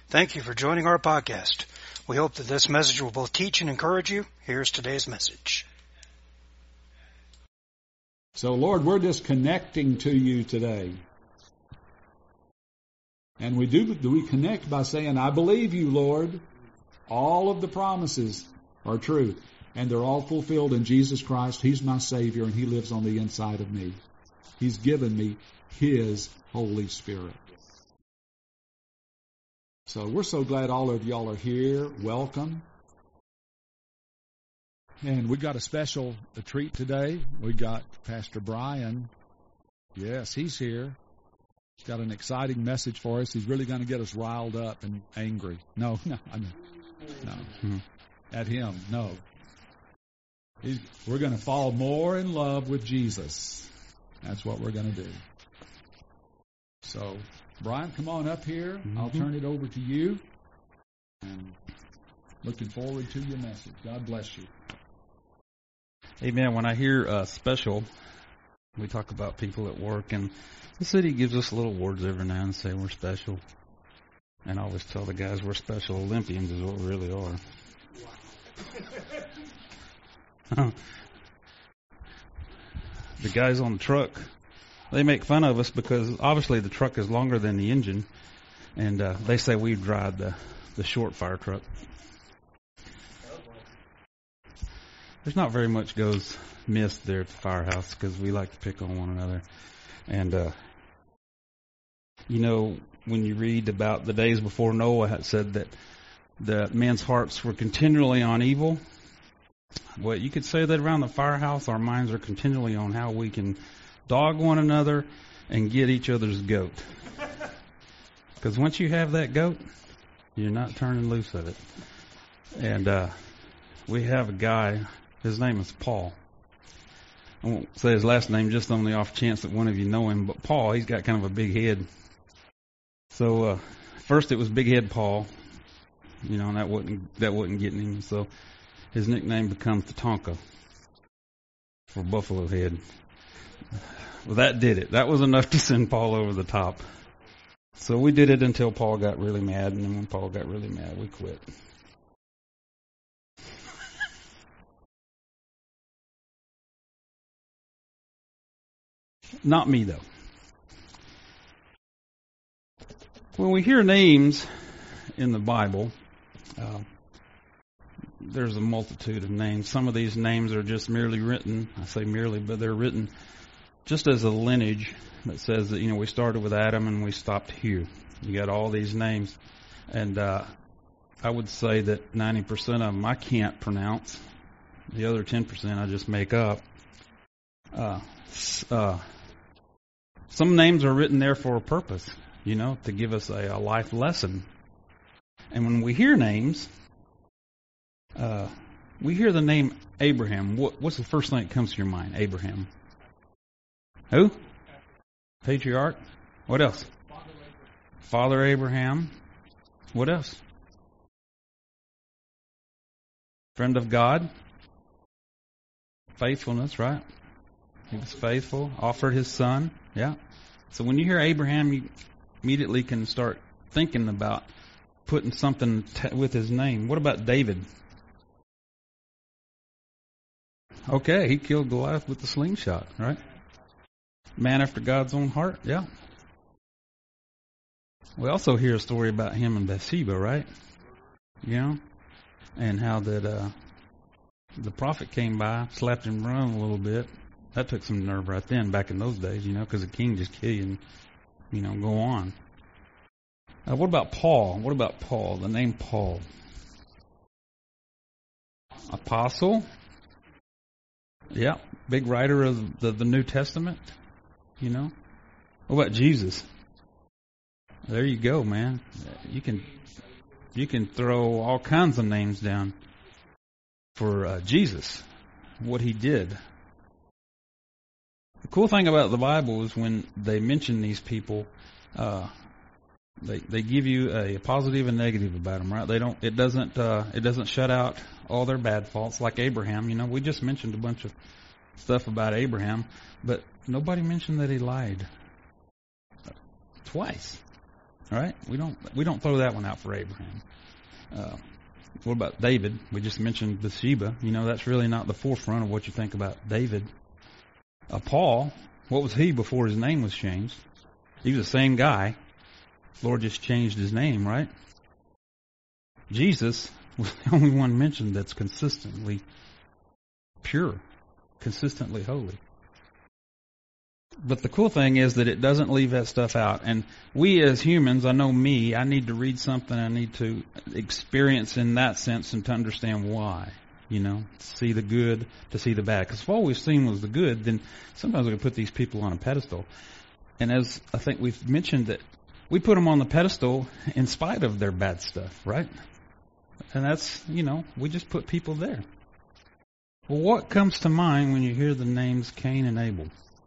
Thank you for joining our podcast. We hope that this message will both teach and encourage you. Here's today's message. So, Lord, we're just connecting to you today. And we connect by saying, I believe you, Lord. All of the promises are true. And they're all fulfilled in Jesus Christ. He's my Savior, and He lives on the inside of me. He's given me His Holy Spirit. So we're so glad all of y'all are here. Welcome. And we got a special treat today. We got Pastor Brian. Yes, he's here. He's got an exciting message for us. He's really going to get us riled up and angry. No. At him, no. We're going to fall more in love with Jesus. That's what we're going to do. So, Brian, come on up here. I'll turn it over to you. And looking forward to your message. God bless you. Amen. When I hear special, we talk about people at work, and the city gives us little awards every now and say we're special. And I always tell the guys we're special Olympians is what we really are. The guys on the truck, they make fun of us because obviously the truck is longer than the engine, and they say we drive the short fire truck. There's not very much goes missed there at the firehouse because we like to pick on one another. And, when you read about the days before Noah, it said that the men's hearts were continually on evil. Well, you could say that around the firehouse, our minds are continually on how we can dog one another and get each other's goat. Because once you have that goat, you're not turning loose of it. And we have a guy, his name is Paul. I won't say his last name just on the off chance that one of you know him, but Paul, he's got kind of a big head. So first it was Big Head Paul, and that wasn't getting him. So his nickname becomes Tatanka for Buffalo Head. Well, that did it. That was enough to send Paul over the top. So we did it until Paul got really mad, and then when Paul got really mad, we quit. Not me, though. When we hear names in the Bible, there's a multitude of names. Some of these names are just merely written. I say merely, but they're written just as a lineage that says that, we started with Adam and we stopped here. You got all these names. And I would say that 90% of them I can't pronounce. The other 10% I just make up. Some names are written there for a purpose, to give us a life lesson. And when we hear names, we hear the name Abraham. What's the first thing that comes to your mind? Abraham. Who? Patriarch. What else? Father Abraham. What else? Friend of God. Faithfulness, right? He was faithful. Offered his son. Yeah. So when you hear Abraham, you immediately can start thinking about putting something with his name. What about David? Okay, he killed Goliath with the slingshot, right? Man after God's own heart, yeah. We also hear a story about him and Bathsheba, right? And how that the prophet came by, slapped him around a little bit. That took some nerve right then, back in those days, because the king just kill you and, go on. What about Paul? What about Paul? The name Paul. Apostle. Yeah, big writer of the New Testament, What about Jesus? There you go, man. You can throw all kinds of names down for Jesus, what he did. The cool thing about the Bible is when they mention these people, they give you a positive and negative about them, right? It doesn't shut out all their bad faults like Abraham. We just mentioned a bunch of stuff about Abraham, but nobody mentioned that he lied twice. Right? We don't throw that one out for Abraham. What about David? We just mentioned Bathsheba. That's really not the forefront of what you think about David. Paul, what was he before his name was changed? He was the same guy. Lord just changed his name, right? Jesus was the only one mentioned that's consistently pure, consistently holy. But the cool thing is that it doesn't leave that stuff out. And we as humans, I know me, I need to read something, I need to experience in that sense and to understand why. To see the good, to see the bad. Because if all we've seen was the good, then sometimes we can put these people on a pedestal. And as I think we've mentioned, that we put them on the pedestal in spite of their bad stuff, right? And that's, we just put people there. Well, what comes to mind when you hear the names Cain and Abel?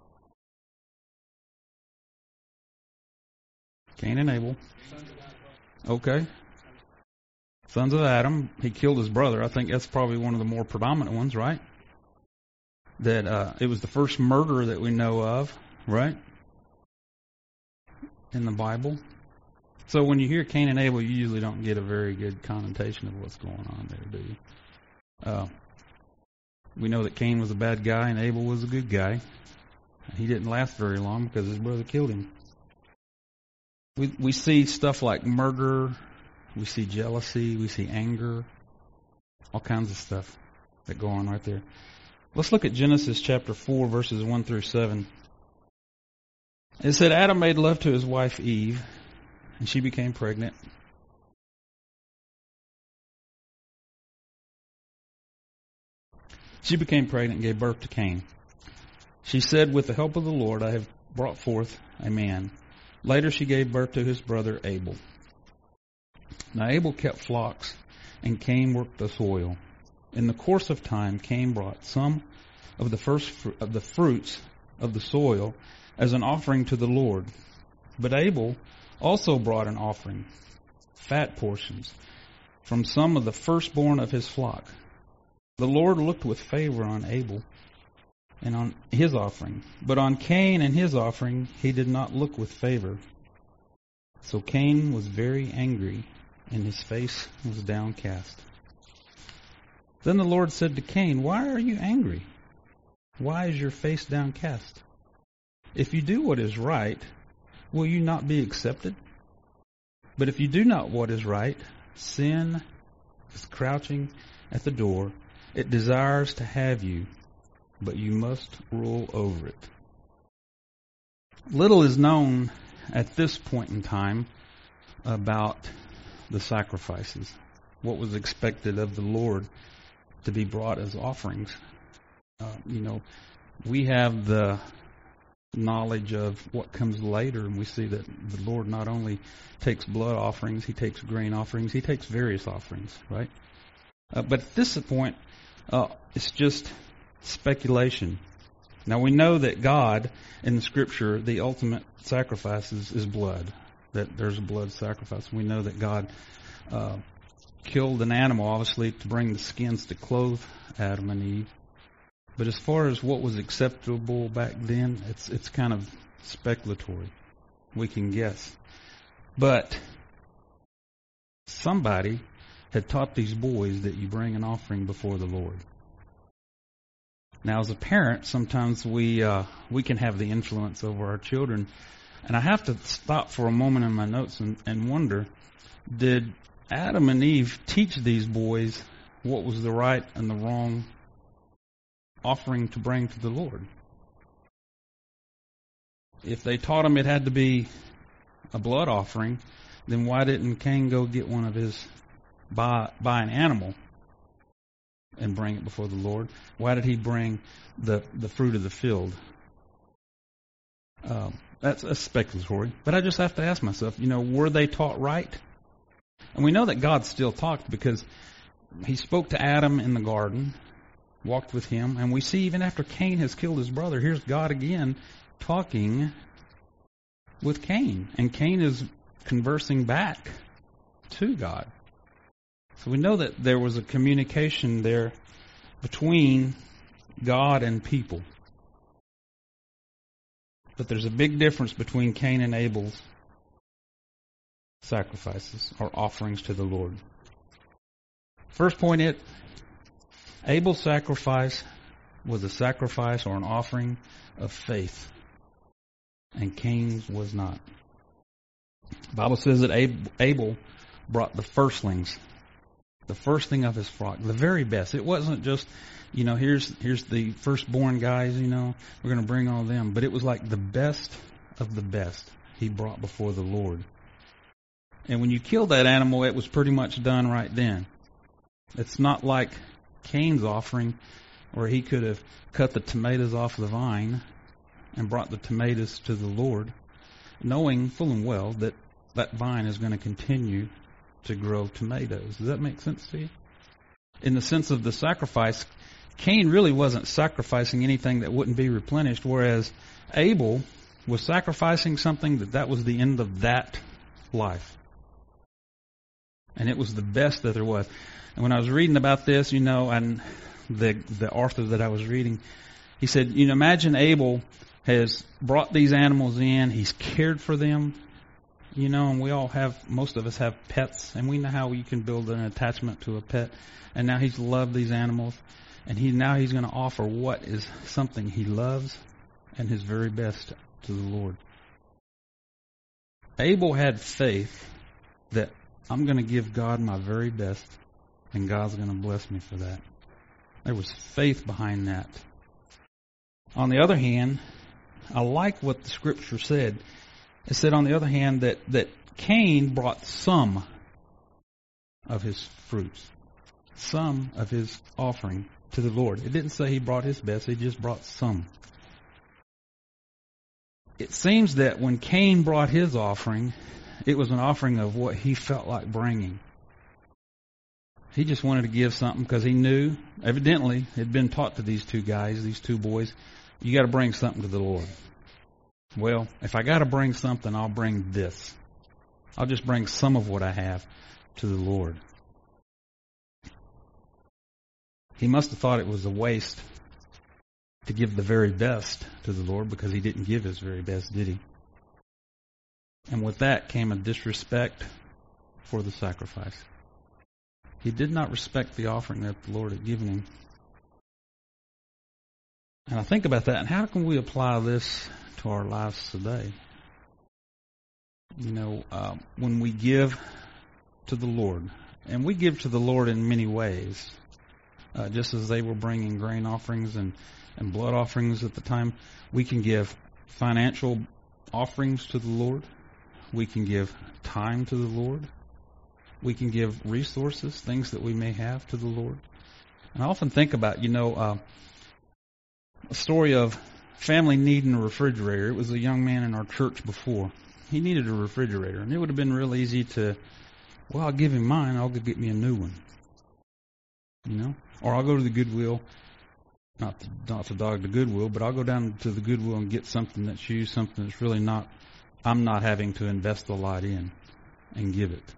Cain and Abel. Okay. Sons of Adam. He killed his brother. I think that's probably one of the more predominant ones, right? That it was the first murder that we know of, right? In the Bible. So when you hear Cain and Abel, you usually don't get a very good connotation of what's going on there, do you? We know that Cain was a bad guy and Abel was a good guy. He didn't last very long because his brother killed him. We see stuff like murder, we see jealousy, we see anger, all kinds of stuff that go on right there. Let's look at Genesis chapter 4, verses 1 through 7. It said, Adam made love to his wife Eve, and she became pregnant. She became pregnant and gave birth to Cain. She said, with the help of the Lord, I have brought forth a man. Later she gave birth to his brother Abel. Now Abel kept flocks, and Cain worked the soil. In the course of time, Cain brought some of the fruits of the soil as an offering to the Lord. But Abel also brought an offering, fat portions, from some of the firstborn of his flock. The Lord looked with favor on Abel and on his offering, but on Cain and his offering he did not look with favor. So Cain was very angry, and his face was downcast. Then the Lord said to Cain, why are you angry? Why is your face downcast? If you do what is right, will you not be accepted? But if you do not what is right, sin is crouching at the door. It desires to have you, but you must rule over it. Little is known at this point in time about the sacrifices, what was expected of the Lord to be brought as offerings. We have the knowledge of what comes later, and we see that the Lord not only takes blood offerings, He takes grain offerings, He takes various offerings, right? But at this point, it's just speculation. Now we know that God, in the Scripture, the ultimate sacrifice is blood. That there's a blood sacrifice. We know that God killed an animal, obviously, to bring the skins to clothe Adam and Eve. But as far as what was acceptable back then, it's kind of speculatory. We can guess. But somebody had taught these boys that you bring an offering before the Lord. Now, as a parent, sometimes we can have the influence over our children. And I have to stop for a moment in my notes and wonder, did Adam and Eve teach these boys what was the right and the wrong offering to bring to the Lord? If they taught them it had to be a blood offering, then why didn't Cain go get one of his, buy an animal and bring it before the Lord? Why did he bring the fruit of the field? That's speculatory. But I just have to ask myself, were they taught right? And we know that God still talked, because He spoke to Adam in the garden, walked with him, and we see even after Cain has killed his brother, here's God again talking with Cain. And Cain is conversing back to God. So we know that there was a communication there between God and people. But there's a big difference between Cain and Abel's sacrifices or offerings to the Lord. First point, Abel's sacrifice was a sacrifice or an offering of faith, and Cain's was not. The Bible says that Abel brought the firstlings, the first thing of his flock, the very best. It wasn't just, here's the firstborn guys, we're going to bring all them. But it was like the best of the best he brought before the Lord. And when you killed that animal, it was pretty much done right then. It's not like Cain's offering, where he could have cut the tomatoes off the vine and brought the tomatoes to the Lord, knowing full and well that that vine is going to continue to grow tomatoes. Does that make sense to you? In the sense of the sacrifice, Cain really wasn't sacrificing anything that wouldn't be replenished, whereas Abel was sacrificing something that was the end of that life. And it was the best that there was. And when I was reading about this, and the author that I was reading, he said, imagine Abel has brought these animals in, he's cared for them, and most of us have pets, and we know how you can build an attachment to a pet. And now he's loved these animals, and he's going to offer what is something he loves and his very best to the Lord. Abel had faith that I'm going to give God my very best, and God's going to bless me for that. There was faith behind that. On the other hand, I like what the Scripture said. It said, on the other hand, that Cain brought some of his fruits, some of his offering to the Lord. It didn't say he brought his best, he just brought some. It seems that when Cain brought his offering, it was an offering of what he felt like bringing. He just wanted to give something because he knew, evidently, it had been taught to these two guys, these two boys, you got to bring something to the Lord. Well, if I got to bring something, I'll bring this. I'll just bring some of what I have to the Lord. He must have thought it was a waste to give the very best to the Lord, because he didn't give his very best, did he? And with that came a disrespect for the sacrifice. He did not respect the offering that the Lord had given him. And I think about that, and how can we apply this to our lives today? When we give to the Lord, and we give to the Lord in many ways, just as they were bringing grain offerings and blood offerings at the time, we can give financial offerings to the Lord. We can give time to the Lord. We can give resources, things that we may have, to the Lord. And I often think about, a story of family needing a refrigerator. It was a young man in our church before. He needed a refrigerator, and it would have been real easy to, I'll give him mine, I'll go get me a new one. Or I'll go to the Goodwill, not to dog the Goodwill, but I'll go down to the Goodwill and get something that's used, something that's really I'm not having to invest a lot in, and give it.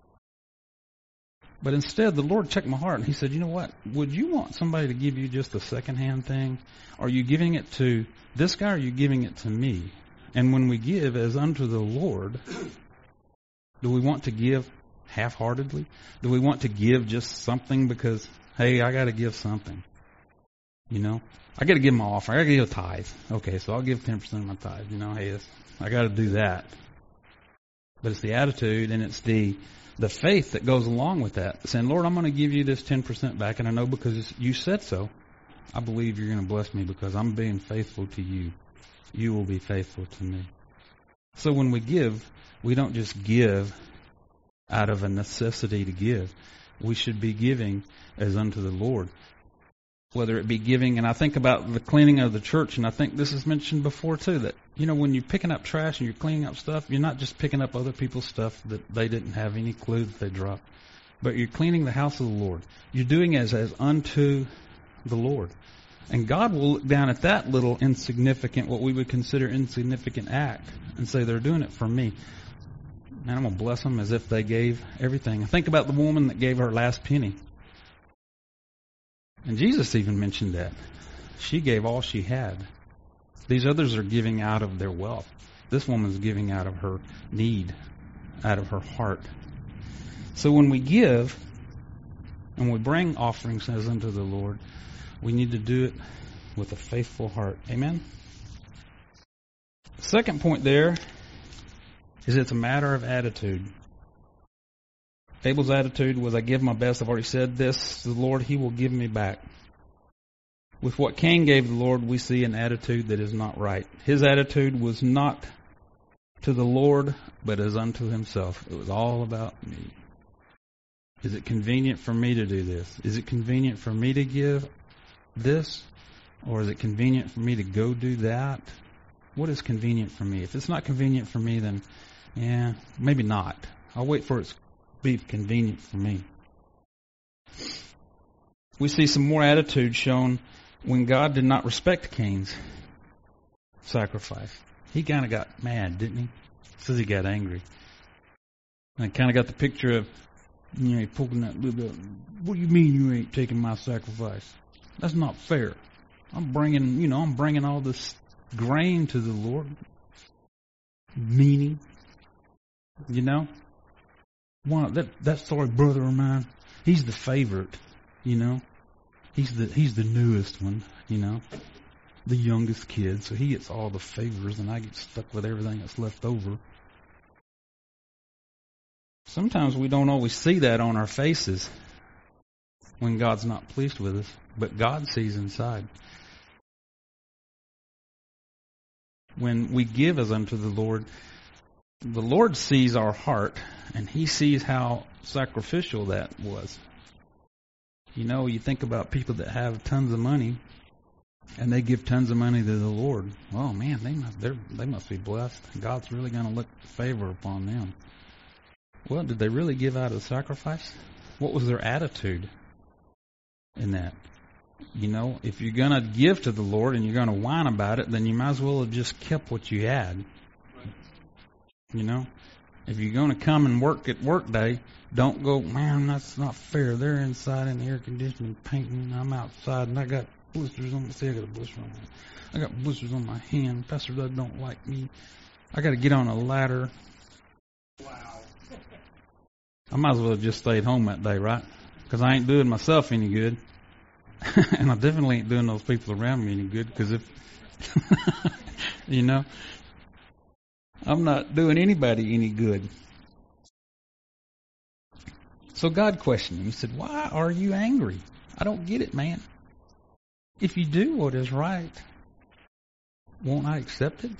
But instead, the Lord checked my heart, and He said, you know what? Would you want somebody to give you just a secondhand thing? Are you giving it to this guy, or are you giving it to me? And when we give as unto the Lord, do we want to give half-heartedly? Do we want to give just something because, hey, I got to give something? I got to give my offering. I got to give a tithe. Okay, so I'll give 10% of my tithe. Hey, I got to do that. But it's the attitude, and it's the faith that goes along with that. Saying, Lord, I'm going to give you this 10% back, and I know because you said so, I believe you're going to bless me because I'm being faithful to you. You will be faithful to me. So when we give, we don't just give out of a necessity to give. We should be giving as unto the Lord. Whether it be giving, and I think about the cleaning of the church, and I think this is mentioned before too, that, when you're picking up trash and you're cleaning up stuff, you're not just picking up other people's stuff that they didn't have any clue that they dropped, but you're cleaning the house of the Lord. You're doing as unto the Lord. And God will look down at that little insignificant, what we would consider insignificant act, and say, they're doing it for me. And I'm going to bless them as if they gave everything. I think about the woman that gave her last penny. And Jesus even mentioned that. She gave all she had. These others are giving out of their wealth. This woman's giving out of her need, out of her heart. So when we give and we bring offerings as unto the Lord, we need to do it with a faithful heart. Amen? Second point there is it's a matter of attitude. Abel's attitude was, I give my best. I've already said this. The Lord, He will give me back. With what Cain gave the Lord, we see an attitude that is not right. His attitude was not to the Lord, but as unto himself. It was all about me. Is it convenient for me to do this? Is it convenient for me to give this? Or is it convenient for me to go do that? What is convenient for me? If it's not convenient for me, then, yeah, maybe not. I'll wait for it to be convenient for me. We see some more attitude shown when God did not respect Cain's sacrifice. He kind of got mad, didn't he? It says he got angry. And I kind of got the picture of, he poking that little, what do you mean you ain't taking my sacrifice? That's not fair. I'm bringing all this grain to the Lord. Meaning, that sorry brother of mine, he's the favorite, He's the newest one, the youngest kid, so he gets all the favors and I get stuck with everything that's left over. Sometimes we don't always see that on our faces when God's not pleased with us, but God sees inside. When we give as unto the Lord sees our heart and He sees how sacrificial that was. You think about people that have tons of money and they give tons of money to the Lord. Oh man, they must be blessed. God's really going to look favor upon them. Well, did they really give out of sacrifice? What was their attitude in that? If you're going to give to the Lord and you're going to whine about it, then you might as well have just kept what you had. If you're going to come and work at work day, don't go, man, that's not fair. They're inside in the air conditioning painting. I'm outside and I got blisters on my hand. I got a blister on my hand. I got blisters on my hand. Pastor Doug don't like me. I got to get on a ladder. Wow. I might as well have just stayed home that day, right? Because I ain't doing myself any good. And I definitely ain't doing those people around me any good. Because if, I'm not doing anybody any good. So God questioned him. He said, why are you angry? I don't get it, man. If you do what is right, won't I accept it?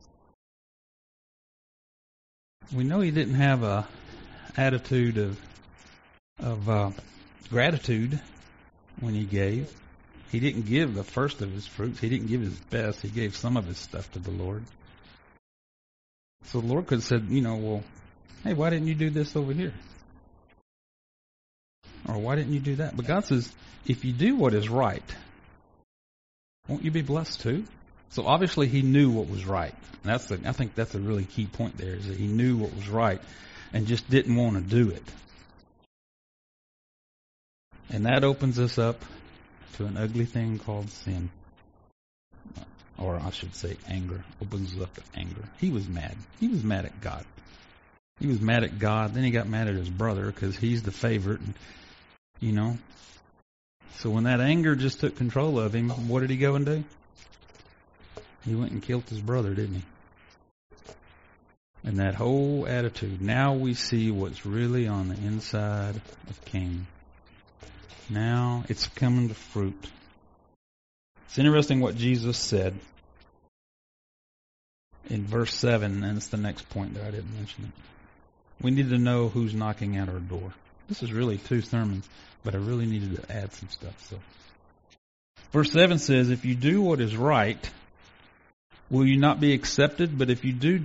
We know he didn't have a attitude of gratitude when he gave. He didn't give the first of his fruits. He didn't give his best. He gave some of his stuff to the Lord. So the Lord could have said, well, hey, why didn't you do this over here? Or why didn't you do that? But God says, if you do what is right, won't you be blessed too? So obviously he knew what was right. And I think that's a really key point there, is that he knew what was right and just didn't want to do it. And that opens us up to an ugly thing called sin. Or I should say anger. Opens us up to anger. He was mad. He was mad at God. He was mad at God. Then he got mad at his brother because he's the favorite. And, So when that anger just took control of him, what did he go and do? He went and killed his brother, didn't he? And that whole attitude. Now we see what's really on the inside of Cain. Now it's coming to fruit. It's interesting what Jesus said in verse 7, and it's the next point there. I didn't mention it. We need to know who's knocking at our door. This is really 2 sermons, but I really needed to add some stuff. So, verse 7 says, if you do what is right, will you not be accepted? But if you do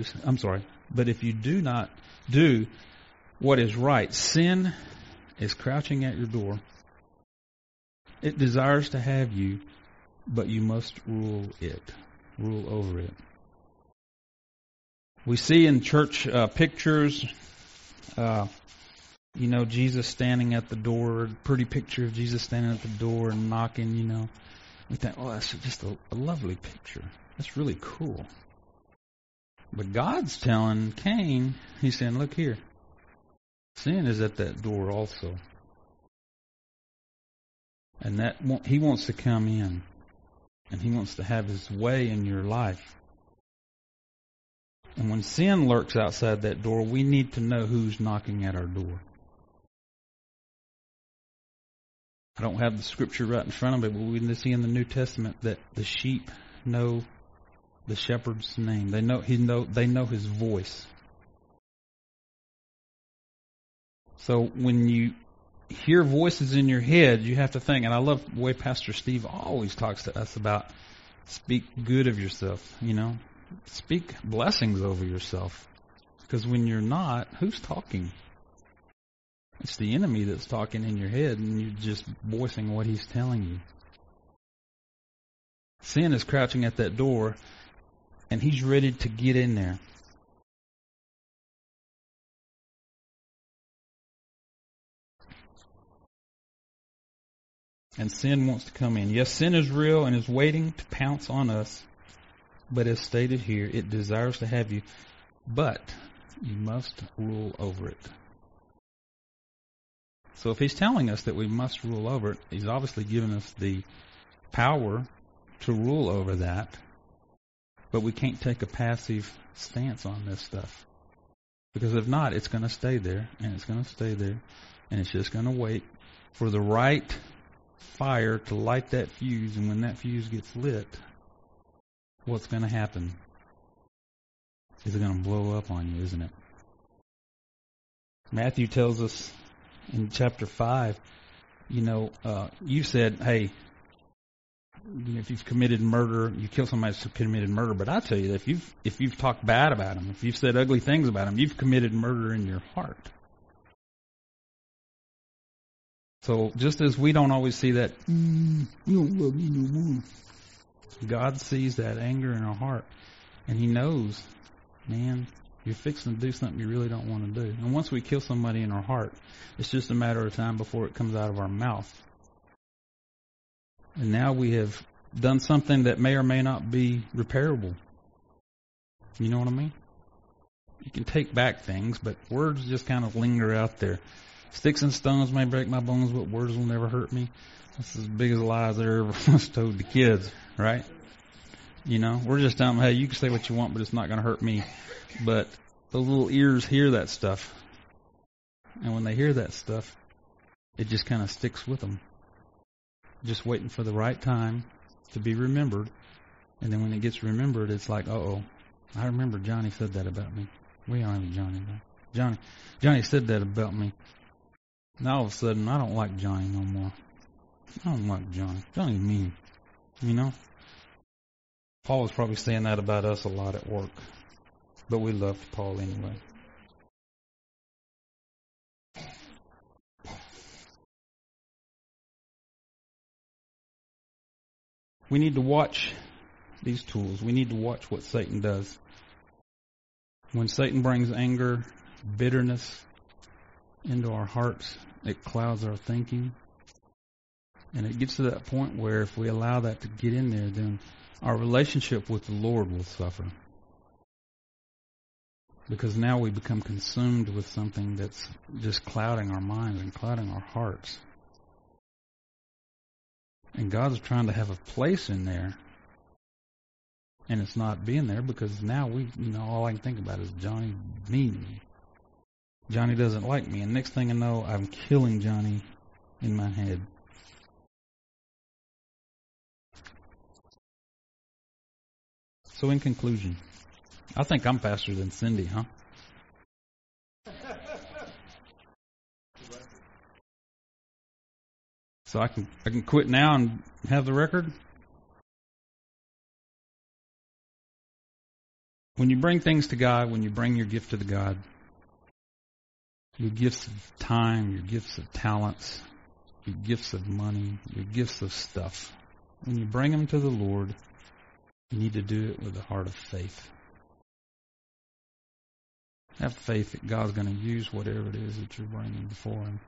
not do what is right, sin is crouching at your door. It desires to have you, but you must rule over it. We see in church pictures, Jesus standing at the door, pretty picture of Jesus standing at the door and knocking, We think, oh, that's just a lovely picture. That's really cool. But God's telling Cain, he's saying, look here, sin is at that door also. And he wants to come in. And he wants to have his way in your life. And when sin lurks outside that door, we need to know who's knocking at our door. I don't have the scripture right in front of me, but we see in the New Testament that the sheep know the shepherd's name. They know his voice. So when you hear voices in your head, you have to think, and I love the way Pastor Steve always talks to us about speak good of yourself, Speak blessings over yourself. Because when you're not, who's talking? It's the enemy that's talking in your head, and you're just voicing what he's telling you. Sin is crouching at that door, and he's ready to get in there. And sin wants to come in. Yes, sin is real and is waiting to pounce on us. But as stated here, it desires to have you. But you must rule over it. So if he's telling us that we must rule over it, he's obviously given us the power to rule over that. But we can't take a passive stance on this stuff. Because if not, it's going to stay there, and it's going to stay there, and it's just going to wait for the right fire to light that fuse, and when that fuse gets lit, what's going to happen? It's going to blow up on you, isn't it? Matthew tells us in chapter 5, you said, hey, if you've committed murder, you kill somebody who's committed murder. But I tell you that if you've talked bad about them, if you've said ugly things about them, you've committed murder in your heart. So just as we don't always see that, you don't love me no more, God sees that anger in our heart, and He knows, man, you're fixing to do something you really don't want to do. And once we kill somebody in our heart, it's just a matter of time before it comes out of our mouth. And now we have done something that may or may not be repairable. You know what I mean? You can take back things, but words just kind of linger out there. Sticks and stones may break my bones, but words will never hurt me. That's as big as lies that ever was told to kids, right? We're just telling them, hey, you can say what you want, but it's not going to hurt me. But the little ears hear that stuff. And when they hear that stuff, it just kind of sticks with them. Just waiting for the right time to be remembered. And then when it gets remembered, it's like, uh-oh, I remember Johnny said that about me. We don't have Johnny now. Johnny said that about me. Now all of a sudden, I don't like Johnny no more. I don't like Johnny. Johnny's mean. Paul was probably saying that about us a lot at work. But we loved Paul anyway. We need to watch these tools. We need to watch what Satan does. When Satan brings anger, bitterness into our hearts, it clouds our thinking. And it gets to that point where if we allow that to get in there, then our relationship with the Lord will suffer. Because now we become consumed with something that's just clouding our minds and clouding our hearts. And God's trying to have a place in there. And it's not being there because now all I can think about is Johnny mean me. Johnny doesn't like me. And next thing I know, I'm killing Johnny in my head. So in conclusion, I think I'm faster than Cindy, huh? So I can quit now and have the record? When you bring things to God, when you bring your gift to the God, your gifts of time, your gifts of talents, your gifts of money, your gifts of stuff, when you bring them to the Lord, you need to do it with a heart of faith. Have faith that God's going to use whatever it is that you're bringing before Him.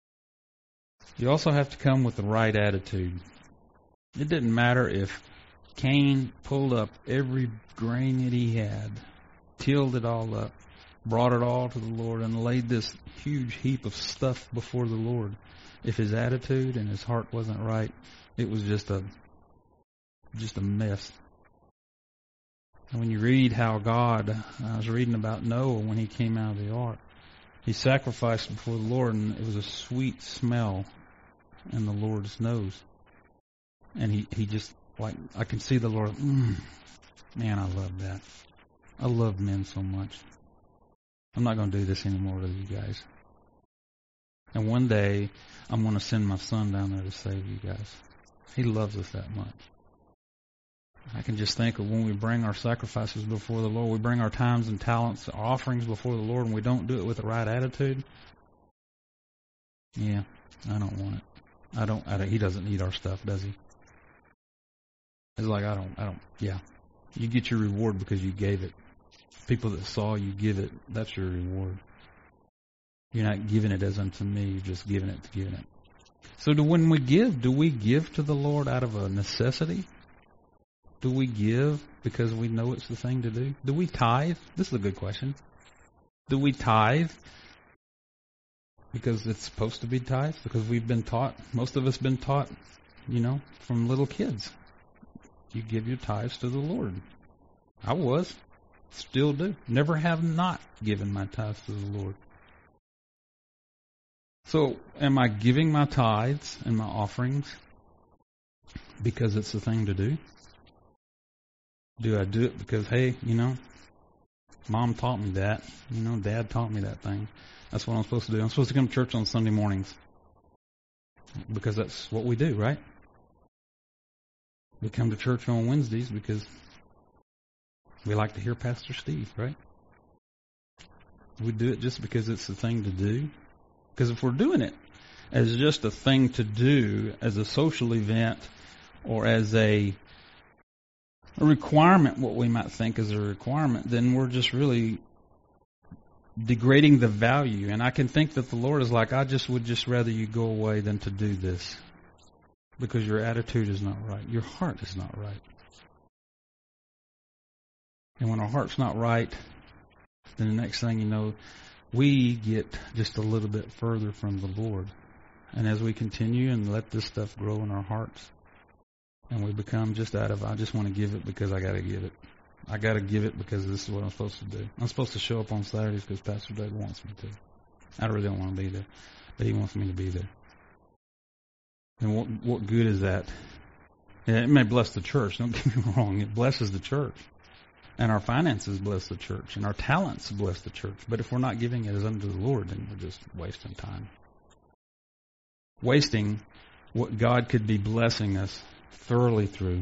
You also have to come with the right attitude. It didn't matter if Cain pulled up every grain that he had, tilled it all up, brought it all to the Lord, and laid this huge heap of stuff before the Lord. If his attitude and his heart wasn't right, it was just a mess. And when you read how God, I was reading about Noah when he came out of the ark, he sacrificed before the Lord, and it was a sweet smell in the Lord's nose. And he just, like, I can see the Lord, man, I love that. I love men so much. I'm not going to do this anymore with you guys. And one day, I'm going to send my son down there to save you guys. He loves us that much. I can just think of when we bring our sacrifices before the Lord, we bring our times and talents, our offerings before the Lord, and we don't do it with the right attitude. Yeah, I don't want it. He doesn't need our stuff, does he? It's like, yeah. You get your reward because you gave it. People that saw you give it, that's your reward. You're not giving it as unto me, you're just giving it to giving it. So when we give, do we give to the Lord out of a necessity? Do we give because we know it's the thing to do? Do we tithe? This is a good question. Do we tithe because it's supposed to be tithe? Because we've been taught, most of us been taught, from little kids. You give your tithes to the Lord. I was. Still do. Never have not given my tithes to the Lord. So, am I giving my tithes and my offerings because it's the thing to do? Do I do it because, hey, Mom taught me that. Dad taught me that thing. That's what I'm supposed to do. I'm supposed to come to church on Sunday mornings. Because that's what we do, right? We come to church on Wednesdays because we like to hear Pastor Steve, right? We do it just because it's the thing to do. Because if we're doing it as just a thing to do, as a social event, or as a requirement, what we might think is a requirement, then we're just really degrading the value. And I can think that the Lord is like, I would just rather you go away than to do this. Because your attitude is not right. Your heart is not right. And when our heart's not right, then the next thing you know, we get just a little bit further from the Lord. And as we continue and let this stuff grow in our hearts, and we become just I just want to give it because I got to give it. I got to give it because this is what I'm supposed to do. I'm supposed to show up on Saturdays because Pastor Doug wants me to. I really don't want to be there, but he wants me to be there. And what good is that? Yeah, it may bless the church. Don't get me wrong. It blesses the church. And our finances bless the church. And our talents bless the church. But if we're not giving it as unto the Lord, then we're just wasting time. Wasting what God could be blessing us thoroughly through.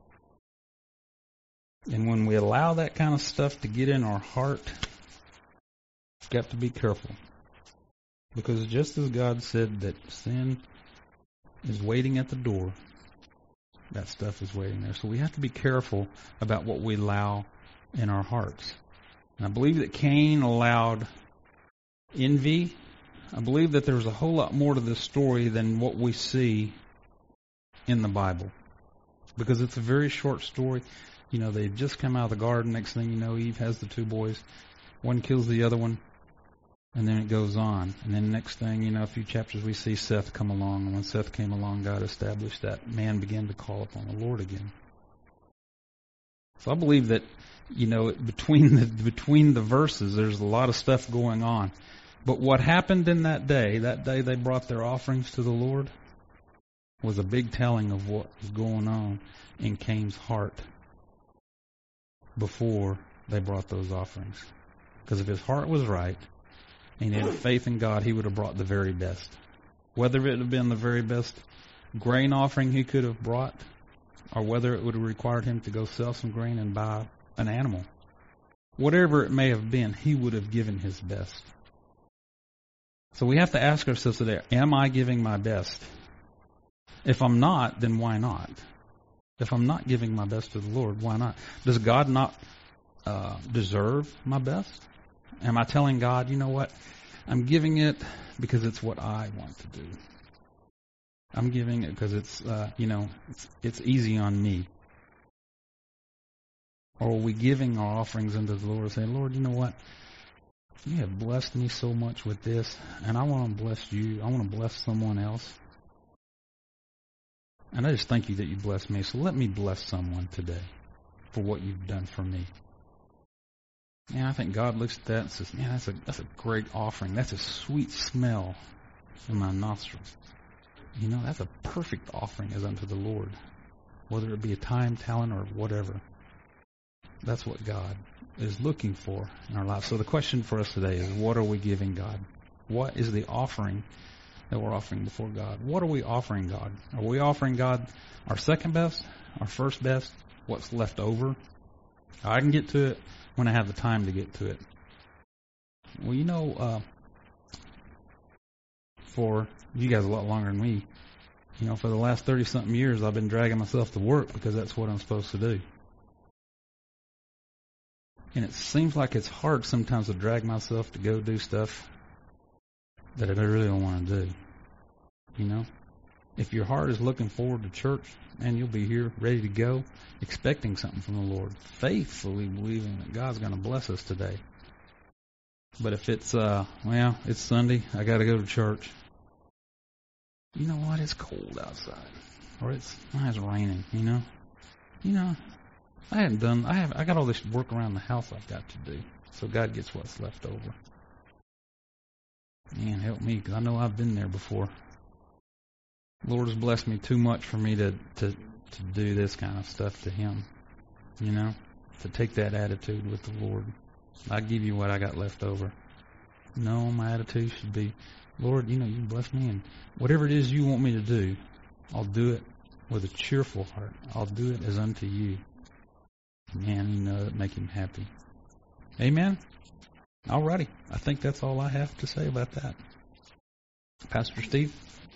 And when we allow that kind of stuff to get in our heart, we've got to be careful. Because just as God said that sin is waiting at the door, that stuff is waiting there. So we have to be careful about what we allow in our hearts. And I believe that Cain allowed envy. I believe that there's a whole lot more to this story than what we see in the Bible. Because it's a very short story. They've just come out of the garden. Next thing you know, Eve has the two boys. One kills the other one. And then it goes on. And then next thing, a few chapters, we see Seth come along. And when Seth came along, God established that man began to call upon the Lord again. So I believe that, between the verses, there's a lot of stuff going on. But what happened in that day they brought their offerings to the Lord, was a big telling of what was going on in Cain's heart before they brought those offerings. Because if his heart was right, and he had faith in God, he would have brought the very best. Whether it had been the very best grain offering he could have brought, or whether it would have required him to go sell some grain and buy an animal. Whatever it may have been, he would have given his best. So we have to ask ourselves today, am I giving my best? If I'm not, then why not? If I'm not giving my best to the Lord, why not? Does God not deserve my best? Am I telling God, you know what? I'm giving it because it's what I want to do. I'm giving it because it's, it's easy on me. Or are we giving our offerings unto the Lord, saying, Lord, you know what? You have blessed me so much with this, and I want to bless you. I want to bless someone else. And I just thank you that you blessed me, so let me bless someone today for what you've done for me. Man, I think God looks at that and says, man, that's a great offering. That's a sweet smell in my nostrils. You know, that's a perfect offering as unto the Lord. Whether it be a time, talent, or whatever. That's what God is looking for in our lives. So the question for us today is, what are we giving God? What is the offering that we're offering before God? What are we offering God? Are we offering God our second best, our first best, what's left over? I can get to it when I have the time to get to it. Well, you know, for you guys a lot longer than me, you know, for the last 30-something years, I've been dragging myself to work because that's what I'm supposed to do. And it seems like it's hard sometimes to drag myself to go do stuff that I really don't want to do. You know? If your heart is looking forward to church, and you'll be here ready to go, expecting something from the Lord, faithfully believing that God's going to bless us today. But if it's, it's Sunday, I got to go to church. You know what? It's cold outside. Or it's raining, you know? You know, I got all this work around the house I've got to do. So God gets what's left over. Man, help me, because I know I've been there before. The Lord has blessed me too much for me to do this kind of stuff to Him. You know, to take that attitude with the Lord. I give you what I got left over. No, my attitude should be, Lord, you know, you bless me, and whatever it is you want me to do, I'll do it with a cheerful heart. I'll do it as unto you. Man, you know, that make Him happy. Amen? Alrighty. I think that's all I have to say about that. Pastor Steve?